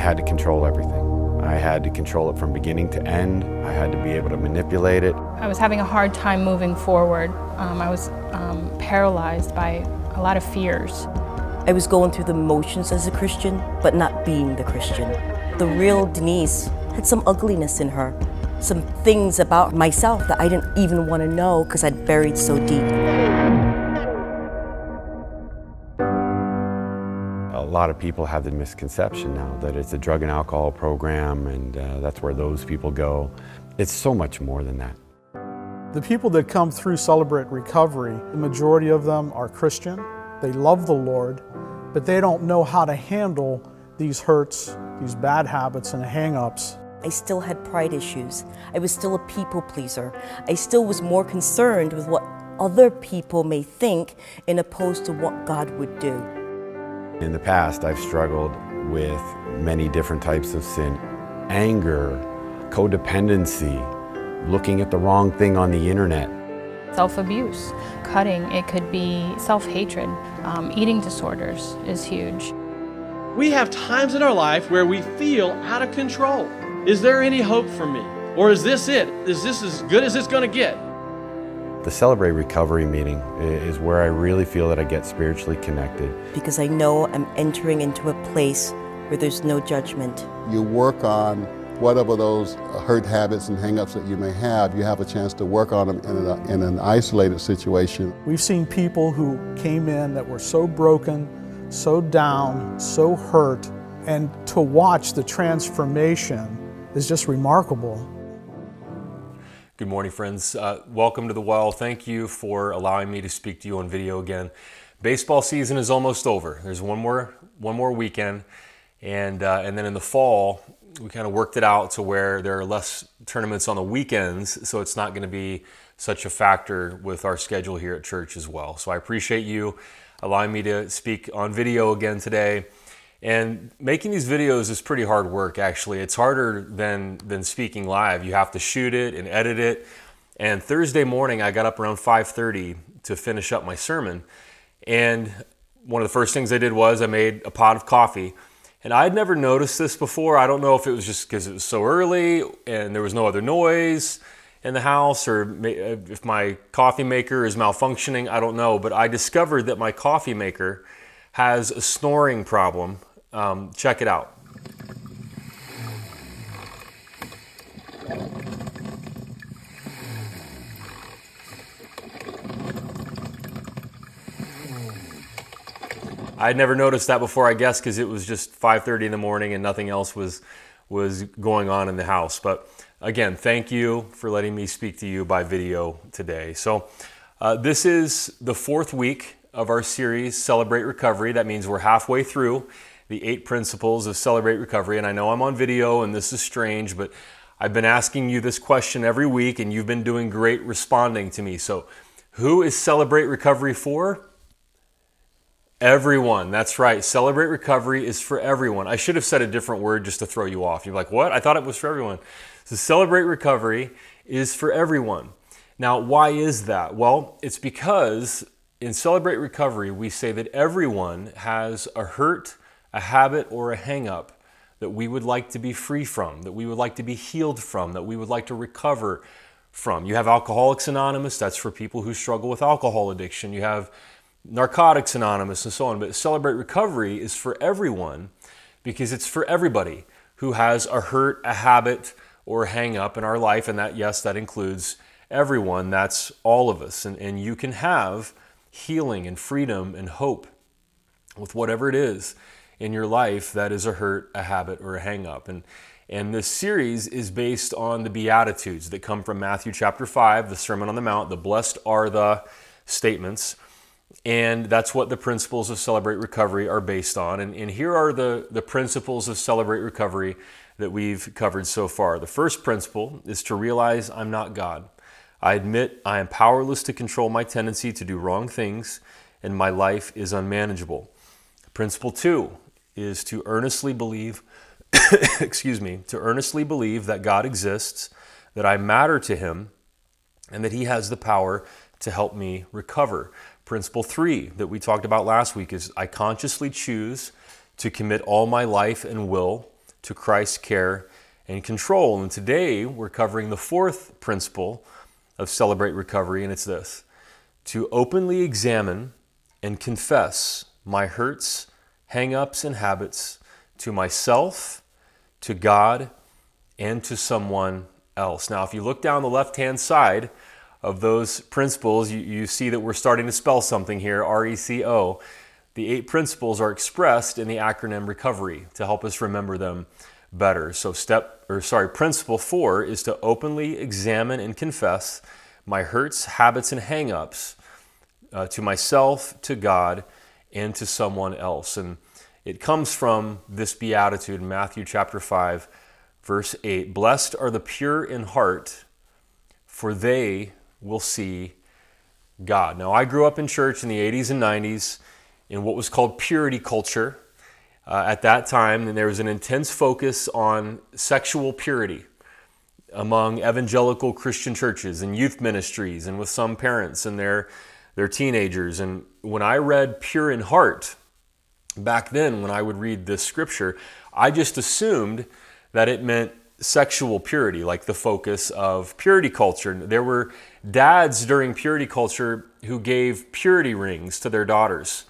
had to control everything. I had to control it from beginning to end. I had to be able to manipulate it. I was having a hard time moving forward. I was paralyzed by a lot of fears. I was going through the motions as a Christian, but not being the Christian. The real Denise had some ugliness in her, some things about myself that I didn't even want to know because I'd buried so deep. A lot of people have the misconception now that it's a drug and alcohol program and that's where those people go. It's so much more than that. The people that come through Celebrate Recovery, the majority of them are Christian. They love the Lord, but they don't know how to handle these hurts, these bad habits and hang-ups. I still had pride issues. I was still a people pleaser. I still was more concerned with what other people may think in opposed to what God would do. In the past, I've struggled with many different types of sin. Anger, codependency, looking at the wrong thing on the internet. Self-abuse, cutting, it could be self-hatred. Eating disorders is huge. We have times in our life where we feel out of control. Is there any hope for me? Or is this it? Is this as good as it's going to get? The Celebrate Recovery meeting is where I really feel that I get spiritually connected. Because I know I'm entering into a place where there's no judgment. You work on whatever those hurt habits and hang-ups that you may have, you have a chance to work on them in an isolated situation. We've seen people who came in that were so broken, so down, so hurt, and to watch the transformation is just remarkable. Good morning, friends. Welcome to The Well. Thank you for allowing me to speak to you on video again. Baseball season is almost over. There's one more weekend, and then in the fall, we kind of worked it out to where there are less tournaments on the weekends, so it's not going to be such a factor with our schedule here at church as well. So I appreciate you allowing me to speak on video again today. And making these videos is pretty hard work, actually. It's harder than speaking live. You have to shoot it and edit it. And Thursday morning, I got up around 5:30 to finish up my sermon. And one of the first things I did was I made a pot of coffee. And I'd never noticed this before. I don't know if it was just because it was so early and there was no other noise in the house, or if my coffee maker is malfunctioning, I don't know. But I discovered that my coffee maker has a snoring problem. Check it out. I'd never noticed that before, I guess, because it was just 5:30 in the morning and nothing else was going on in the house. But again, thank you for letting me speak to you by video today. So this is the fourth week of our series, Celebrate Recovery. That means we're halfway through the 8 principles of Celebrate Recovery. And I know I'm on video and this is strange, but I've been asking you this question every week and you've been doing great responding to me. So who is Celebrate Recovery for? Everyone. That's right. Celebrate Recovery is for everyone. I should have said a different word just to throw you off. You're like, what? I thought it was for everyone. So Celebrate Recovery is for everyone. Now, why is that? Well, it's because in Celebrate Recovery, we say that everyone has a hurt, a habit, or a hang-up that we would like to be free from, that we would like to be healed from, that we would like to recover from. You have Alcoholics Anonymous, that's for people who struggle with alcohol addiction. You have Narcotics Anonymous and so on. But Celebrate Recovery is for everyone because it's for everybody who has a hurt, a habit, or a hang-up in our life. And that, yes, that includes everyone. That's all of us. And you can have healing and freedom and hope with whatever it is in your life that is a hurt, a habit, or a hang-up. And this series is based on the Beatitudes that come from Matthew chapter 5, the Sermon on the Mount, the blessed are the statements. And that's what the principles of Celebrate Recovery are based on. And here are the principles of Celebrate Recovery that we've covered so far. The first principle is to realize I'm not God. I admit I am powerless to control my tendency to do wrong things, and my life is unmanageable. Principle 2 is to earnestly believe, to earnestly believe that God exists, that I matter to Him, and that He has the power to help me recover. Principle 3 that we talked about last week is I consciously choose to commit all my life and will to Christ's care and control. And today we're covering the fourth principle of Celebrate Recovery, and it's this: to openly examine and confess my hurts, hang-ups, and habits to myself, to God, and to someone else. Now, if you look down the left-hand side of those principles, you see that we're starting to spell something here, RECO. The 8 principles are expressed in the acronym RECOVERY to help us remember them better. So principle 4 is to openly examine and confess my hurts, habits, and hang-ups to myself, to God, and to someone else. And it comes from this beatitude in Matthew chapter 5, verse 8. Blessed are the pure in heart, for they will see God. Now, I grew up in church in the 80s and 90s in what was called purity culture. At that time, and there was an intense focus on sexual purity among evangelical Christian churches and youth ministries and with some parents and their teenagers. And when I read pure in heart, back then when I would read this scripture, I just assumed that it meant sexual purity, like the focus of purity culture. There were dads during purity culture who gave purity rings to their daughters.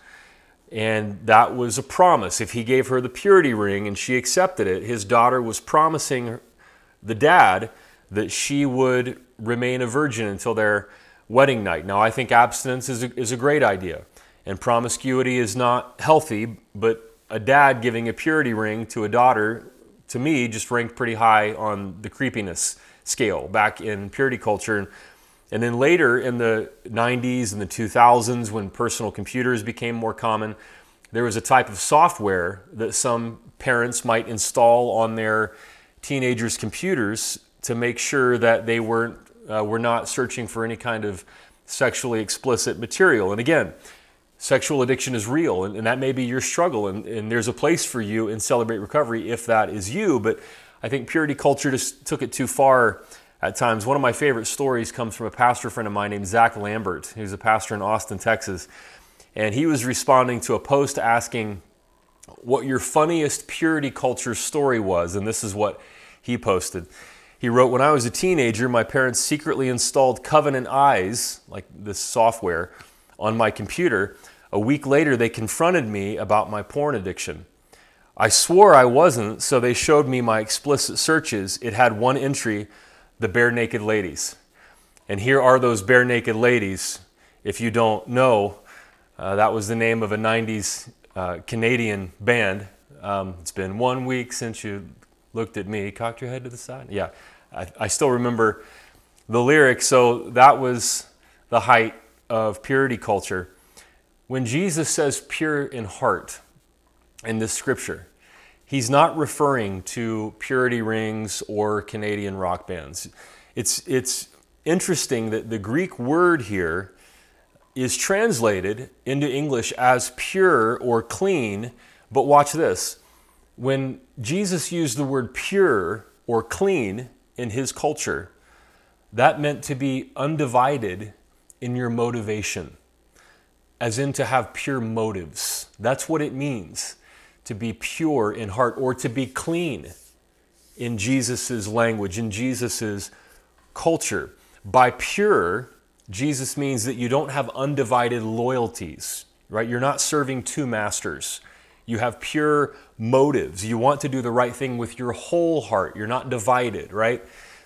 And that was a promise. If he gave her the purity ring and she accepted it, his daughter was promising the dad that she would remain a virgin until their wedding night. Now, I think abstinence is a great idea, and promiscuity is not healthy, but a dad giving a purity ring to a daughter, to me, just ranked pretty high on the creepiness scale back in purity culture. And then later in the 90s and the 2000s, when personal computers became more common, there was a type of software that some parents might install on their teenagers' computers to make sure that they were not searching for any kind of sexually explicit material. And again, sexual addiction is real, and that may be your struggle, and there's a place for you in Celebrate Recovery if that is you. But I think purity culture just took it too far at times. One of my favorite stories comes from a pastor friend of mine named Zach Lambert, who's a pastor in Austin, Texas. And he was responding to a post asking what your funniest purity culture story was. And this is what he posted. He wrote, "When I was a teenager, my parents secretly installed Covenant Eyes, like this software, on my computer. A week later, they confronted me about my porn addiction. I swore I wasn't, so they showed me my explicit searches. It had one entry, the Bare Naked Ladies. And here are those Bare Naked Ladies. If you don't know, that was the name of a 90s Canadian band. It's been 1 week since you looked at me, cocked your head to the side." Yeah, I still remember the lyrics. So that was the height of purity culture. When Jesus says pure in heart in this scripture, he's not referring to purity rings or Canadian rock bands. It's interesting that the Greek word here is translated into English as pure or clean, but watch this. When Jesus used the word pure or clean in his culture, that meant to be undivided in your motivation, as in to have pure motives. That's what it means to be pure in heart, or to be clean in Jesus's language, in Jesus's culture. By pure, Jesus means that you don't have undivided loyalties, right? You're not serving two masters. You have pure motives. You want to do the right thing with your whole heart. You're not divided, right?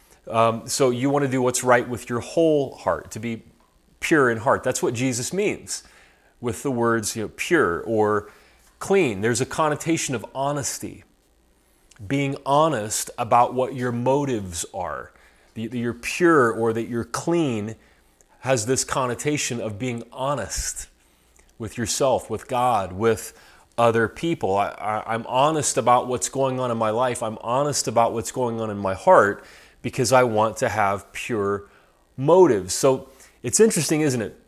So you want to do what's right with your whole heart, to be pure in heart. That's what Jesus means with the words, pure or clean. There's a connotation of honesty, being honest about what your motives are. That you're pure or that you're clean has this connotation of being honest with yourself, with God, with other people. I'm honest about what's going on in my life. I'm honest about what's going on in my heart because I want to have pure motives. So it's interesting, isn't it?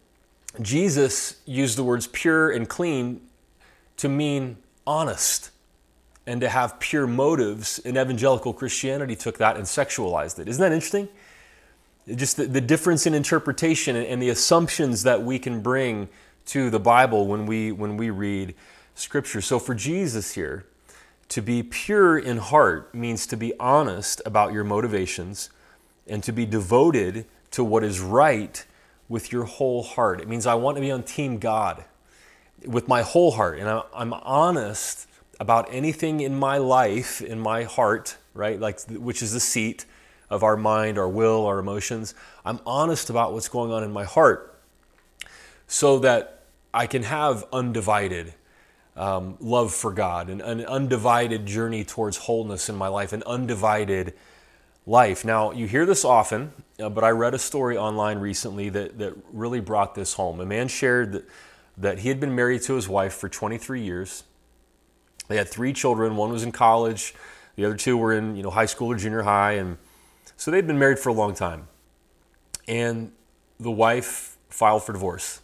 Jesus used the words pure and clean to mean honest and to have pure motives, and evangelical Christianity took that and sexualized it. Isn't that interesting? Just the difference in interpretation and the assumptions that we can bring to the Bible when we read Scripture. So for Jesus here To be pure in heart means to be honest about your motivations and to be devoted to what is right with your whole heart. It means I want to be on Team God with my whole heart, and I'm honest about anything in my life, in my heart, right? Like, which is the seat of our mind, our will, our emotions. I'm honest about what's going on in my heart so that I can have undivided love for God, and an undivided journey towards wholeness in my life, an undivided life. Now, you hear this often, but I read a story online recently that really brought this home. A man shared that he had been married to his wife for 23 years. They had 3 children. One was in college. The other 2 were in high school or junior high. And so they'd been married for a long time. And the wife filed for divorce.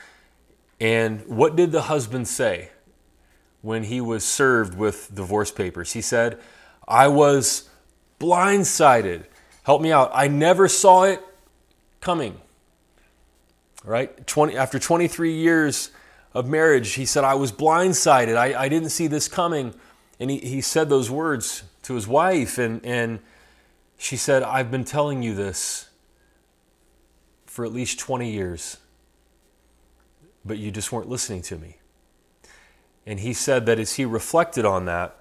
And what did the husband say when he was served with divorce papers? He said, "I was blindsided. Help me out. I never saw it coming." Right? After 23 years of marriage, he said, "I was blindsided. I didn't see this coming." And he said those words to his wife, and she said, "I've been telling you this for at least 20 years, but you just weren't listening to me." And he said that as he reflected on that,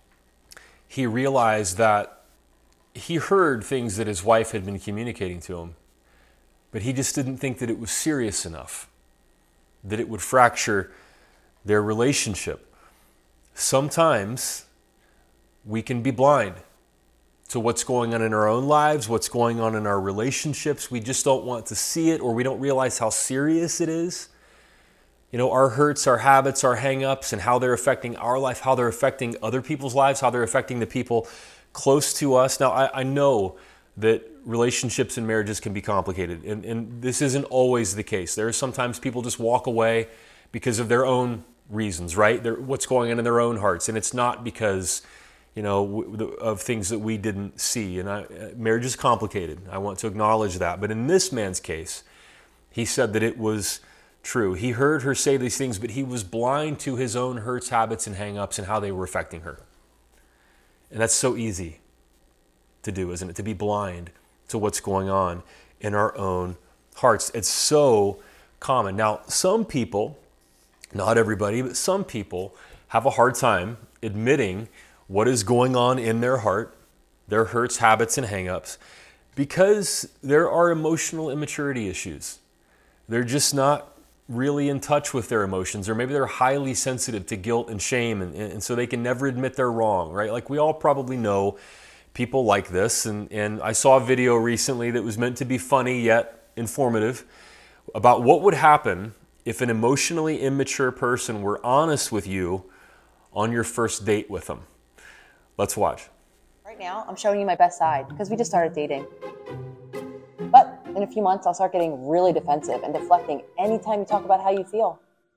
he realized that he heard things that his wife had been communicating to him, but he just didn't think that it was serious enough, that it would fracture their relationship. Sometimes we can be blind to what's going on in our own lives, what's going on in our relationships. We just don't want to see it, or we don't realize how serious it is. Our hurts, our habits, our hang-ups, and how they're affecting our life, how they're affecting other people's lives, how they're affecting the people close to us. Now, I know that relationships and marriages can be complicated, and this isn't always the case. There are sometimes people just walk away because of their own reasons, right? What's going on in their own hearts, and it's not because of things that we didn't see. And marriage is complicated. I want to acknowledge that. But in this man's case, he said that it was true. He heard her say these things, but he was blind to his own hurts, habits, and hang-ups and how they were affecting her. And that's so easy to do, isn't it? To be blind to what's going on in our own hearts. It's so common. Now, some people, not everybody, but some people have a hard time admitting what is going on in their heart, their hurts, habits, and hang-ups, because there are emotional immaturity issues. They're just not really in touch with their emotions, or maybe they're highly sensitive to guilt and shame, and so they can never admit they're wrong, right? Like, we all probably know people like this, and I saw a video recently that was meant to be funny yet informative about what would happen if an emotionally immature person were honest with you on your first date with them. Let's watch. Right now, I'm showing you my best side because we just started dating. But in a few months, I'll start getting really defensive and deflecting anytime you talk about how you feel.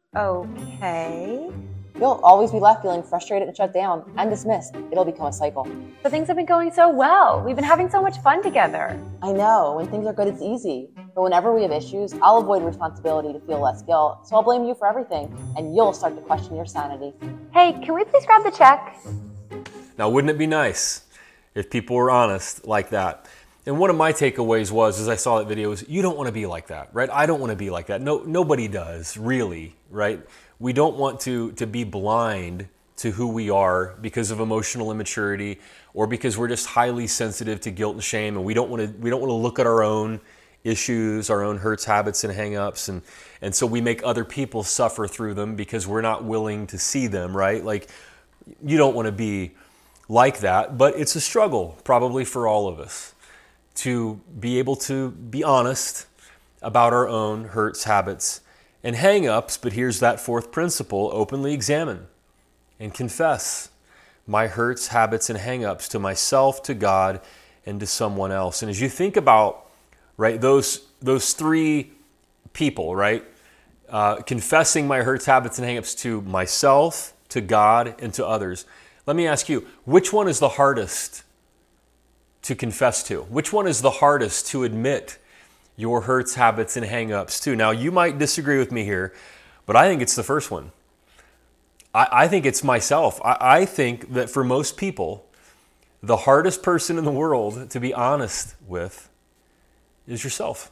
Okay. You'll always be left feeling frustrated and shut down and dismissed. It'll become a cycle. But things have been going so well. We've been having so much fun together. I know. When things are good, it's easy. But whenever we have issues, I'll avoid responsibility to feel less guilt. So I'll blame you for everything. And you'll start to question your sanity. Hey, can we please grab the check? Now, wouldn't it be nice if people were honest like that? And one of my takeaways was, as I saw that video, is you don't want to be like that, right? I don't want to be like that. No, nobody does, really, right? We don't want to be blind to who we are because of emotional immaturity, or because we're just highly sensitive to guilt and shame, and we don't want to look at our own issues, our own hurts, habits, and hang-ups, and so we make other people suffer through them because we're not willing to see them, right? Like, you don't want to be like that, but it's a struggle probably for all of us to be able to be honest about our own hurts, habits, and hang-ups. But here's that fourth principle: openly examine and confess my hurts, habits, and hang-ups to myself, to God, and to someone else. And as you think about, right, those 3 people, right, confessing my hurts, habits, and hang-ups to myself, to God, and to others, let me ask you, which one is the hardest to confess to? Which one is the hardest to admit your hurts, habits, and hang-ups to? Now, you might disagree with me here, but I think it's the first one. I think it's myself. I think that for most people, the hardest person in the world to be honest with is yourself.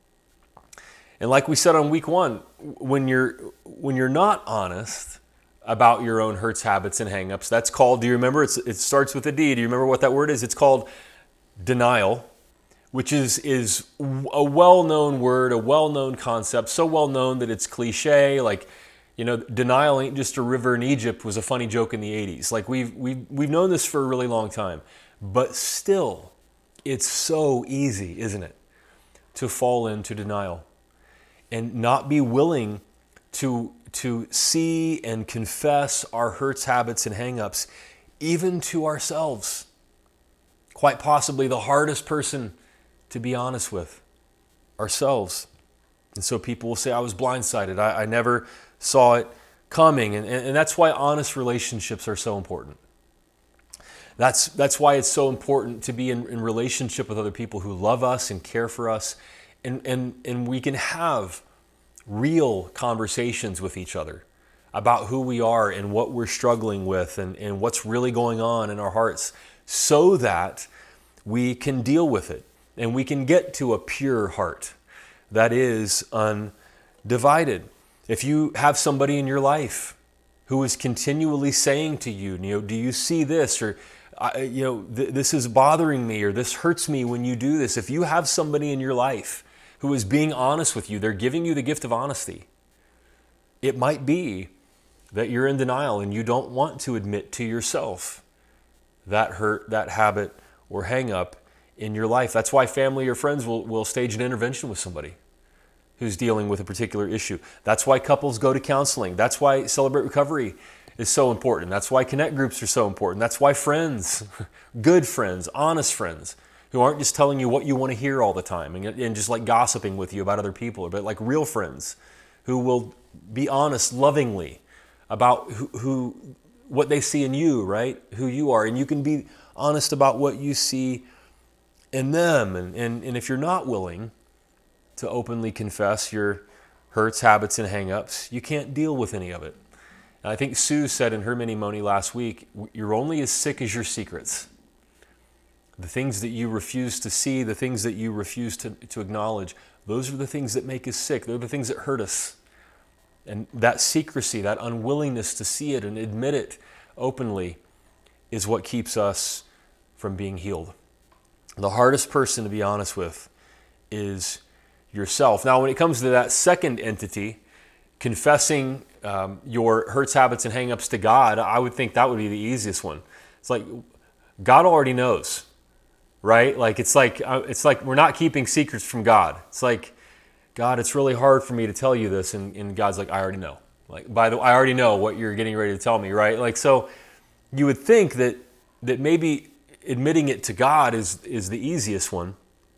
And like we said on week 1, when you're not honest about your own hurts, habits, and hangups, that's called, do you remember? It starts with a D. Do you remember what that word is? It's called denial, which is a well-known word, a well-known concept, so well-known that it's cliche. Like, denial ain't just a river in Egypt was a funny joke in the 80s. Like, we've known this for a really long time. But still, it's so easy, isn't it, to fall into denial and not be willing to see and confess our hurts, habits, and hangups, even to ourselves. Quite possibly the hardest person to be honest with, ourselves. And so people will say, I was blindsided. I never saw it coming. And that's why honest relationships are so important. That's why it's so important to be in relationship with other people who love us and care for us. And we can have real conversations with each other about who we are and what we're struggling with and what's really going on in our hearts, so that we can deal with it and we can get to a pure heart that is undivided. If you have somebody in your life who is continually saying to you, do you see this? Or, this is bothering me, or this hurts me when you do this. If you have somebody in your life who is being honest with you, they're giving you the gift of honesty. It might be that you're in denial and you don't want to admit to yourself that hurt, that habit, or hang up in your life. That's why family or friends will stage an intervention with somebody who's dealing with a particular issue. That's why couples go to counseling. That's why Celebrate Recovery is so important. That's why connect groups are so important. That's why friends, good friends, honest friends, who aren't just telling you what you want to hear all the time and just like gossiping with you about other people, but like real friends who will be honest lovingly about what they see in you, right? Who you are. And you can be honest about what you see in them. And if you're not willing to openly confess your hurts, habits, and hang-ups, you can't deal with any of it. And I think Sue said in her mini-moni last week, you're only as sick as your secrets. The things that you refuse to see, the things that you refuse to acknowledge, those are the things that make us sick. They're the things that hurt us. And that secrecy, that unwillingness to see it and admit it openly is what keeps us from being healed. The hardest person to be honest with is yourself. Now, when it comes to that second entity, confessing your hurts, habits, and hang-ups to God, I would think that would be the easiest one. It's like God already knows, right? Like it's like we're not keeping secrets from God. It's like, God, it's really hard for me to tell you this, and God's like, I already know. Like, by the way, I already know what you're getting ready to tell me, right? Like, so you would think that maybe admitting it to God is the easiest one.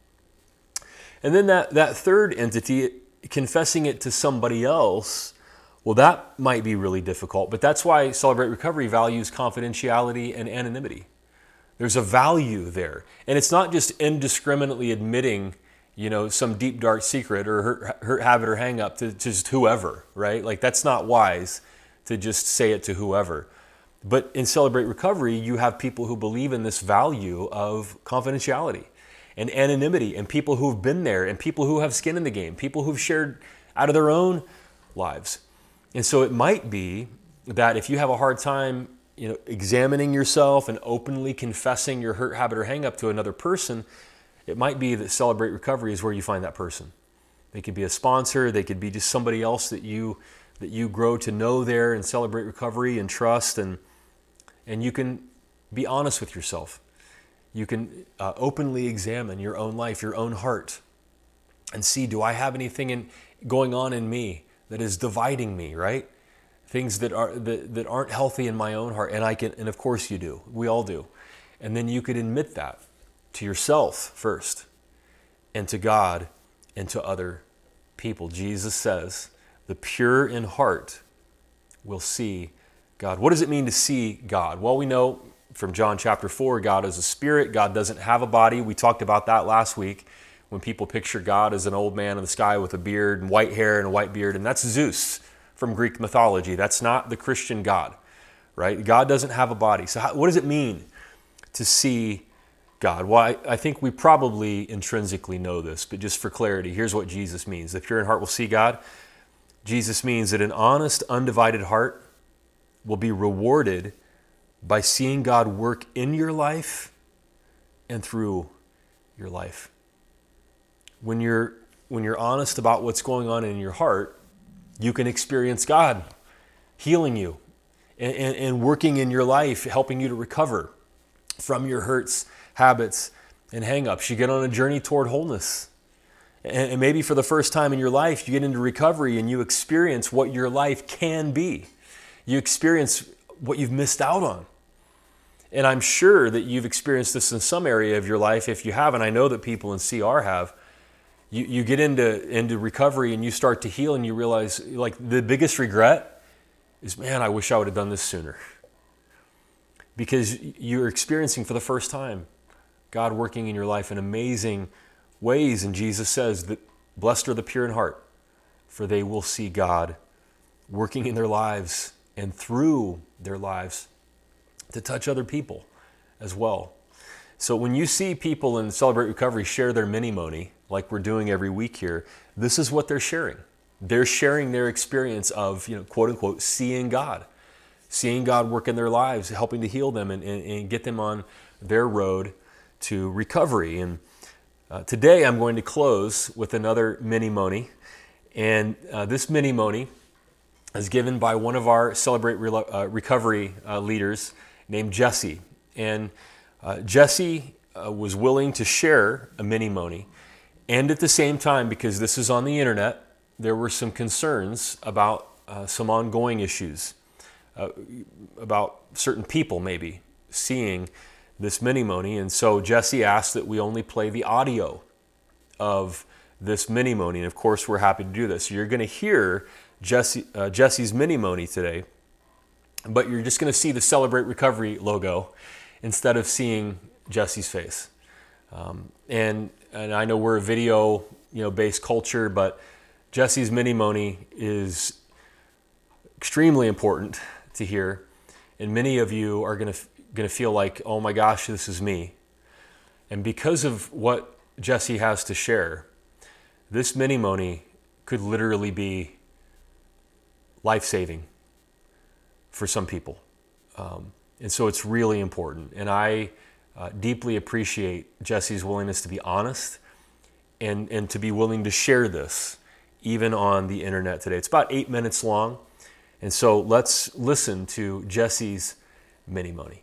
And then that third entity, confessing it to somebody else, well, that might be really difficult. But that's why Celebrate Recovery values confidentiality and anonymity. There's a value there. And it's not just indiscriminately admitting, some deep, dark secret or hurt habit or hang up to just whoever, right? Like, that's not wise to just say it to whoever. But in Celebrate Recovery, you have people who believe in this value of confidentiality and anonymity, and people who've been there, and people who have skin in the game, people who've shared out of their own lives. And so it might be that if you have a hard time, examining yourself and openly confessing your hurt, habit, or hang up to another person, it might be that Celebrate Recovery is where you find that person. They could be a sponsor, they could be just somebody else that you grow to know there and Celebrate Recovery and trust, and you can be honest with yourself. You can openly examine your own life, your own heart, and see, do I have anything going on in me that is dividing me, right? Things that aren't healthy in my own heart, and of course you do. We all do. And then you could admit that to yourself first, and to God, and to other people. Jesus says, the pure in heart will see God. What does it mean to see God? Well, we know from John chapter 4, God is a spirit. God doesn't have a body. We talked about that last week when people picture God as an old man in the sky with a beard and white hair and a white beard, and that's Zeus from Greek mythology. That's not the Christian God. right? God doesn't have a body. So what does it mean to see God? Well, I think we probably intrinsically know this, but just for clarity, here's what Jesus means. The pure in heart will see God. Jesus means that an honest, undivided heart will be rewarded by seeing God work in your life and through your life. When you're honest about what's going on in your heart, you can experience God healing you and working in your life, helping you to recover from your hurts, habits, and hang-ups. You get on a journey toward wholeness. And maybe for the first time in your life, you get into recovery and you experience what your life can be. You experience what you've missed out on. And I'm sure that you've experienced this in some area of your life. If you haven't, I know that people in CR have. You get into recovery and you start to heal and you realize, like, the biggest regret is, man, I wish I would have done this sooner. Because you're experiencing for the first time God working in your life in amazing ways. And Jesus says that blessed are the pure in heart, for they will see God working in their lives and through their lives to touch other people as well. So when you see people in Celebrate Recovery share their mini-moni, like we're doing every week here, this is what they're sharing. They're sharing their experience of, quote unquote, seeing God work in their lives, helping to heal them and get them on their road to recovery. And today I'm going to close with another mini-moni. And this mini-moni is given by one of our Celebrate Recovery leaders named Jesse. And Jesse was willing to share a mini-moni. And at the same time, because this is on the internet, there were some concerns about some ongoing issues, about certain people maybe seeing this mini-moni. And so Jesse asked that we only play the audio of this mini-moni. And of course, we're happy to do this. So you're going to hear Jesse's mini-moni today, but you're just going to see the Celebrate Recovery logo instead of seeing Jesse's face. And I know we're a video based culture, but Jesse's mini-moni is extremely important to hear. And many of you are going to feel like, oh my gosh, this is me. And because of what Jesse has to share, this mini-moni could literally be life-saving for some people. And so it's really important. And I deeply appreciate Jesse's willingness to be honest and to be willing to share this, even on the internet today. It's about 8 minutes long. And so let's listen to Jesse's mini-moni.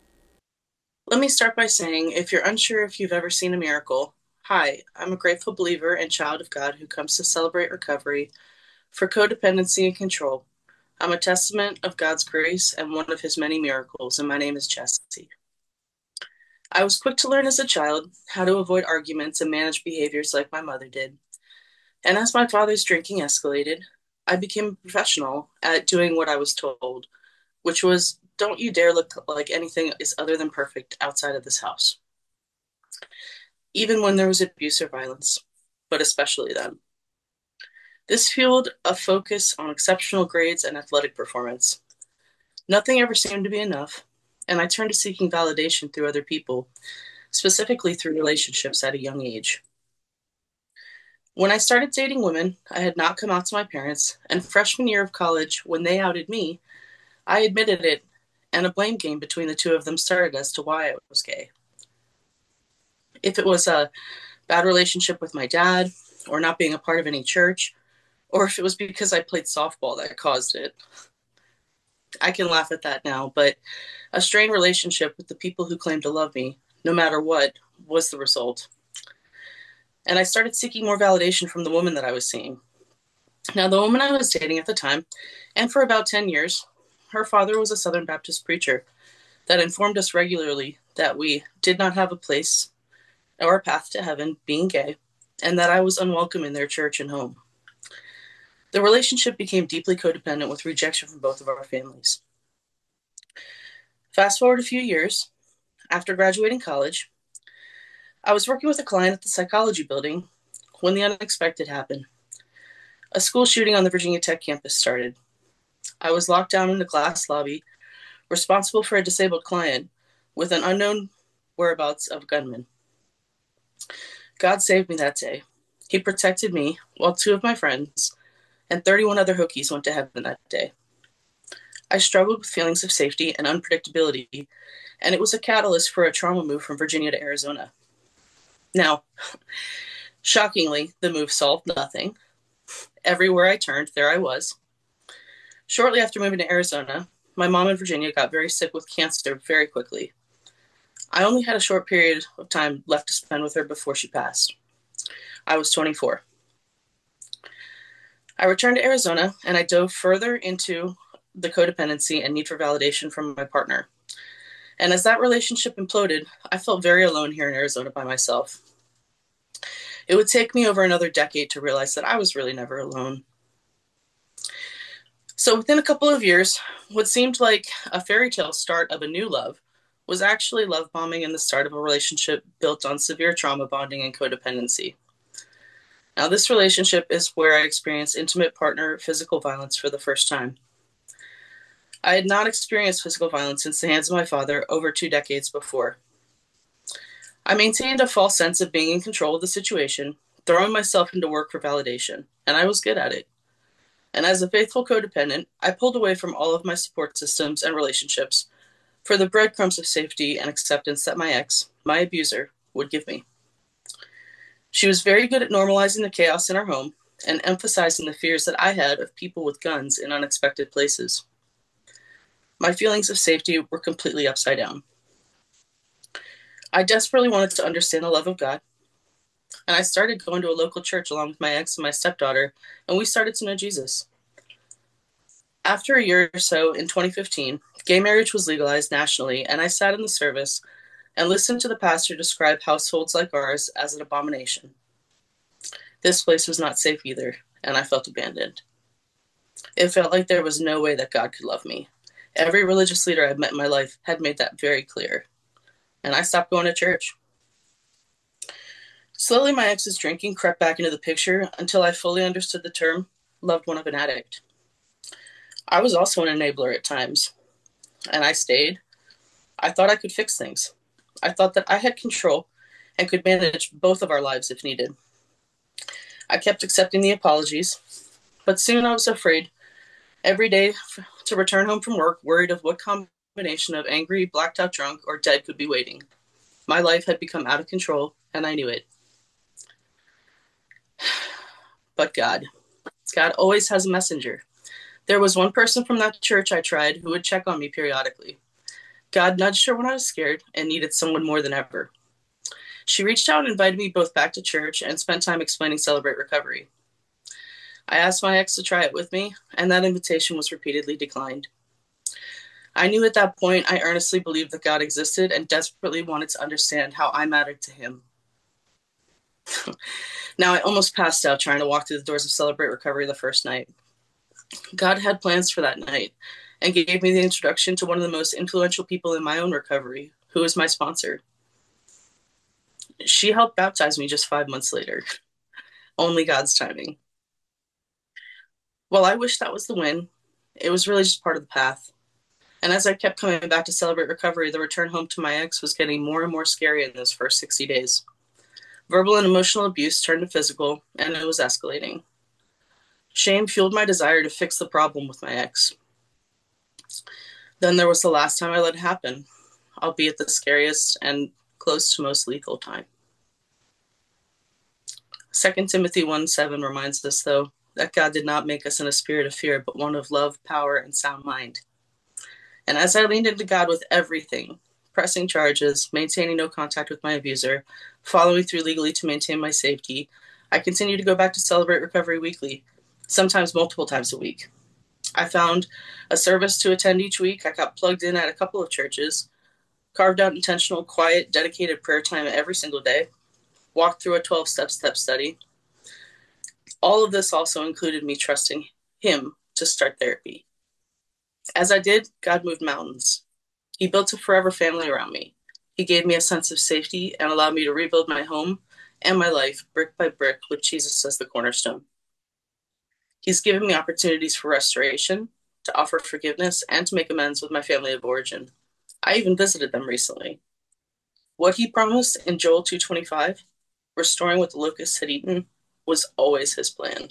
Let me start by saying, if you're unsure if you've ever seen a miracle, hi, I'm a grateful believer and child of God who comes to Celebrate Recovery for codependency and control. I'm a testament of God's grace and one of his many miracles, and my name is Jesse. I was quick to learn as a child how to avoid arguments and manage behaviors like my mother did. And as my father's drinking escalated, I became a professional at doing what I was told, which was, don't you dare look like anything is other than perfect outside of this house. Even when there was abuse or violence, but especially then. This fueled a focus on exceptional grades and athletic performance. Nothing ever seemed to be enough, and I turned to seeking validation through other people, specifically through relationships at a young age. When I started dating women, I had not come out to my parents, and freshman year of college, when they outed me, I admitted it, and a blame game between the two of them started as to why I was gay. If it was a bad relationship with my dad, or not being a part of any church, or if it was because I played softball that caused it. I can laugh at that now, but a strained relationship with the people who claimed to love me, no matter what, was the result. And I started seeking more validation from the woman that I was seeing. Now, the woman I was dating at the time, and for about 10 years, her father was a Southern Baptist preacher that informed us regularly that we did not have a place or a path to heaven being gay, and that I was unwelcome in their church and home. The relationship became deeply codependent with rejection from both of our families. Fast forward a few years, after graduating college, I was working with a client at the psychology building when the unexpected happened. A school shooting on the Virginia Tech campus started. I was locked down in a glass lobby responsible for a disabled client with an unknown whereabouts of a gunman. God saved me that day. He protected me while 2 of my friends and 31 other Hokies went to heaven that day. I struggled with feelings of safety and unpredictability, and it was a catalyst for a trauma move from Virginia to Arizona. Now, shockingly, the move solved nothing. Everywhere I turned, there I was. Shortly after moving to Arizona, my mom in Virginia got very sick with cancer very quickly. I only had a short period of time left to spend with her before she passed. I was 24. I returned to Arizona and I dove further into the codependency and need for validation from my partner. And as that relationship imploded, I felt very alone here in Arizona by myself. It would take me over another decade to realize that I was really never alone. So within a couple of years, what seemed like a fairy tale start of a new love was actually love bombing and the start of a relationship built on severe trauma bonding and codependency. Now, this relationship is where I experienced intimate partner physical violence for the first time. I had not experienced physical violence since the hands of my father over 2 decades before. I maintained a false sense of being in control of the situation, throwing myself into work for validation, and I was good at it. And as a faithful codependent, I pulled away from all of my support systems and relationships for the breadcrumbs of safety and acceptance that my ex, my abuser, would give me. She was very good at normalizing the chaos in our home and emphasizing the fears that I had of people with guns in unexpected places. My feelings of safety were completely upside down. I desperately wanted to understand the love of God, and I started going to a local church along with my ex and my stepdaughter, and we started to know Jesus. After a year or so in 2015, gay marriage was legalized nationally, and I sat in the service and listened to the pastor describe households like ours as an abomination. This place was not safe either, and I felt abandoned. It felt like there was no way that God could love me. Every religious leader I've met in my life had made that very clear, and I stopped going to church. Slowly, my ex's drinking crept back into the picture until I fully understood the term loved one of an addict. I was also an enabler at times, and I stayed. I thought I could fix things. I thought that I had control and could manage both of our lives if needed. I kept accepting the apologies, but soon I was afraid every day to return home from work, worried of what combination of angry, blacked out drunk, or dead could be waiting. My life had become out of control, and I knew it. But God always has a messenger. There was one person from that church I tried who would check on me periodically. God nudged her when I was scared and needed someone more than ever. She reached out and invited me both back to church and spent time explaining Celebrate Recovery. I asked my ex to try it with me, and that invitation was repeatedly declined. I knew at that point I earnestly believed that God existed and desperately wanted to understand how I mattered to him. Now, I almost passed out trying to walk through the doors of Celebrate Recovery the first night. God had plans for that night and gave me the introduction to one of the most influential people in my own recovery, who is my sponsor. She helped baptize me just 5 months later. Only God's timing. While I wish that was the win, it was really just part of the path. And as I kept coming back to Celebrate Recovery, the return home to my ex was getting more and more scary in those first 60 days. Verbal and emotional abuse turned to physical, and it was escalating. Shame fueled my desire to fix the problem with my ex. Then there was the last time I let it happen, albeit the scariest and close to most lethal time. 2 Timothy 1:7 reminds us, though, that God did not make us in a spirit of fear, but one of love, power, and sound mind. And as I leaned into God with everything, pressing charges, maintaining no contact with my abuser, following through legally to maintain my safety, I continued to go back to Celebrate Recovery weekly, sometimes multiple times a week. I found a service to attend each week. I got plugged in at a couple of churches, carved out intentional, quiet, dedicated prayer time every single day, walked through a 12-step study. All of this also included me trusting him to start therapy. As I did, God moved mountains. He built a forever family around me. He gave me a sense of safety and allowed me to rebuild my home and my life brick by brick with Jesus as the cornerstone. He's given me opportunities for restoration, to offer forgiveness, and to make amends with my family of origin. I even visited them recently. What he promised in Joel 2:25, restoring what the locusts had eaten, was always his plan.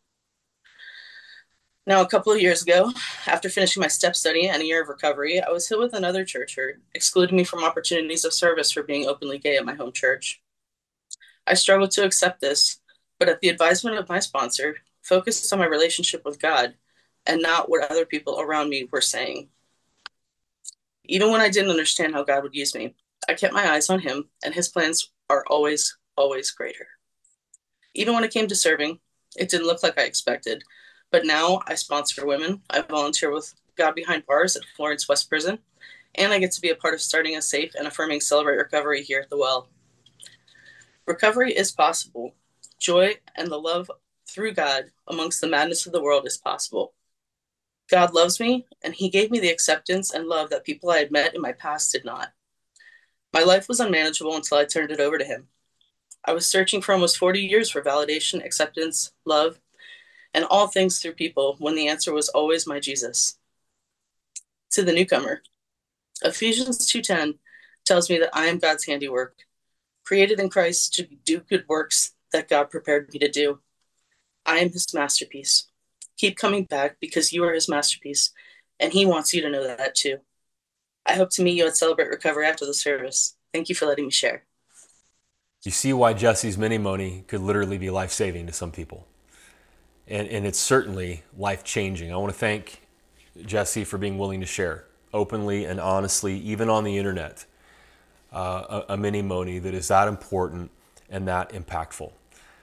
Now, a couple of years ago, after finishing my step study and a year of recovery, I was hit with another church hurt, excluding me from opportunities of service for being openly gay at my home church. I struggled to accept this, but at the advisement of my sponsor, focused on my relationship with God and not what other people around me were saying. Even when I didn't understand how God would use me, I kept my eyes on him, and his plans are always, always greater. Even when it came to serving, it didn't look like I expected. But now I sponsor women, I volunteer with God Behind Bars at Florence West Prison, and I get to be a part of starting a safe and affirming Celebrate Recovery here at the Well. Recovery is possible. Joy and the love through God amongst the madness of the world is possible. God loves me, and he gave me the acceptance and love that people I had met in my past did not. My life was unmanageable until I turned it over to him. I was searching for almost 40 years for validation, acceptance, love, and all things through people when the answer was always my Jesus. To the newcomer, Ephesians 2:10 tells me that I am God's handiwork, created in Christ to do good works that God prepared me to do. I am his masterpiece. Keep coming back because you are his masterpiece, and he wants you to know that too. I hope to meet you at Celebrate Recovery after the service. Thank you for letting me share. You see why Jesse's mini-moni could literally be life-saving to some people. And it's certainly life-changing. I want to thank Jesse for being willing to share openly and honestly, even on the internet, a mini-moni that is that important and that impactful.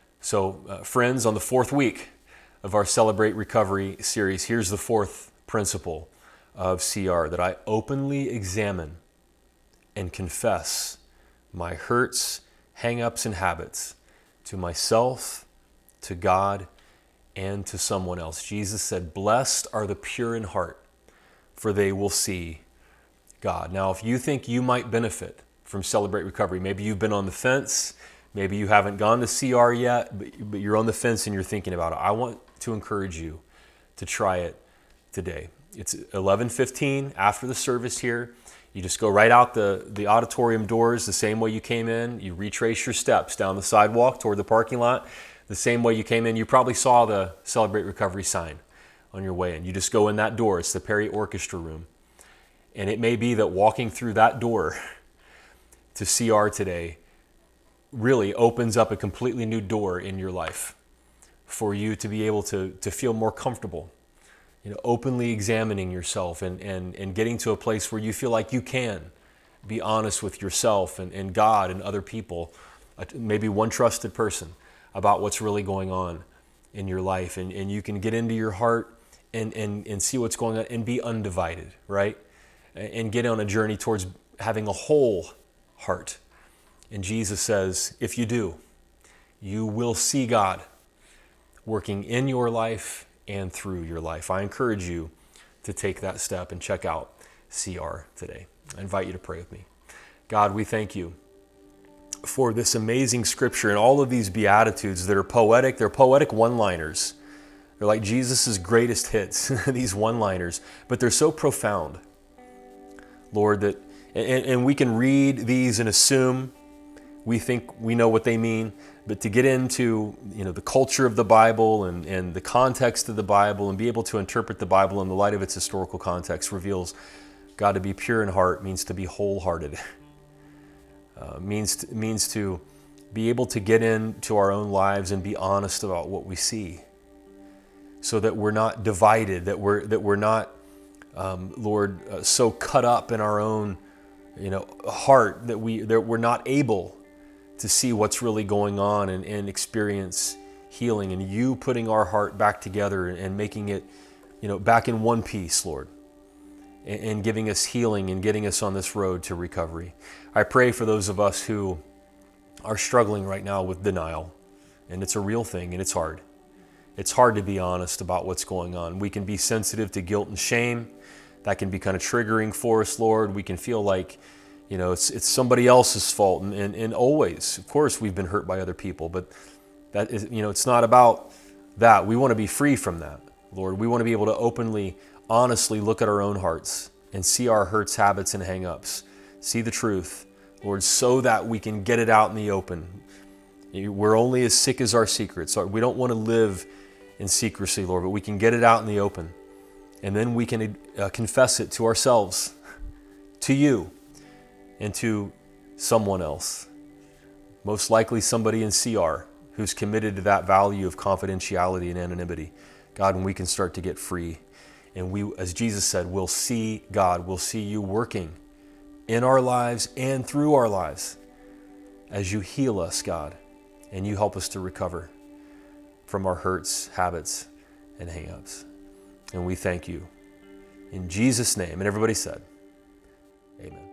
So friends, on the fourth week of our Celebrate Recovery series, here's the fourth principle of CR, that I openly examine and confess my hurts, hang-ups, and habits to myself, to God, and to someone else. Jesus said, "Blessed are the pure in heart, for they will see God." Now, if you think you might benefit from Celebrate Recovery, maybe you've been on the fence, maybe you haven't gone to CR yet, but you're on the fence and you're thinking about it, I want to encourage you to try it today. It's 11:15 after the service here. You just go right out the auditorium doors the same way you came in. You retrace your steps down the sidewalk toward the parking lot the same way you came in. You probably saw the Celebrate Recovery sign on your way in. You just go in that door. It's the Perry Orchestra Room. And it may be that walking through that door to CR today really opens up a completely new door in your life for you to be able to feel more comfortable, openly examining yourself and getting to a place where you feel like you can be honest with yourself and God and other people, maybe one trusted person, about what's really going on in your life. And you can get into your heart and see what's going on and be undivided, right? And get on a journey towards having a whole heart. And Jesus says, if you do, you will see God working in your life and through your life. I encourage you to take that step and check out CR today. I invite you to pray with me. God, we thank you for this amazing scripture and all of these Beatitudes that are poetic. They're poetic one-liners. They're like Jesus' greatest hits, these one-liners, but they're so profound, Lord, that and we can read these and assume we think we know what they mean, but to get into the culture of the Bible and the context of the Bible and be able to interpret the Bible in the light of its historical context reveals God, to be pure in heart means to be wholehearted. Means to be able to get into our own lives and be honest about what we see, so that we're not divided, that we're not, Lord, so cut up in our own, heart that we're not able to see what's really going on and experience healing, and you putting our heart back together and making it, back in one piece, Lord, and giving us healing and getting us on this road to recovery. I pray for those of us who are struggling right now with denial, and it's a real thing and it's hard. It's hard to be honest about what's going on. We can be sensitive to guilt and shame. That can be kind of triggering for us, Lord. We can feel like, it's somebody else's fault. And always, of course, we've been hurt by other people, but that is, it's not about that. We want to be free from that, Lord. We want to be able to openly honestly look at our own hearts and see our hurts, habits, and hang-ups. See the truth, Lord, so that we can get it out in the open. We're only as sick as our secrets. So we don't want to live in secrecy, Lord, but we can get it out in the open. And then we can confess it to ourselves, to you, and to someone else. Most likely somebody in CR who's committed to that value of confidentiality and anonymity. God, when we can start to get free, and we, as Jesus said, we'll see God, we'll see you working in our lives and through our lives as you heal us, God, and you help us to recover from our hurts, habits, and hang-ups. And we thank you. In Jesus' name, and everybody said, amen.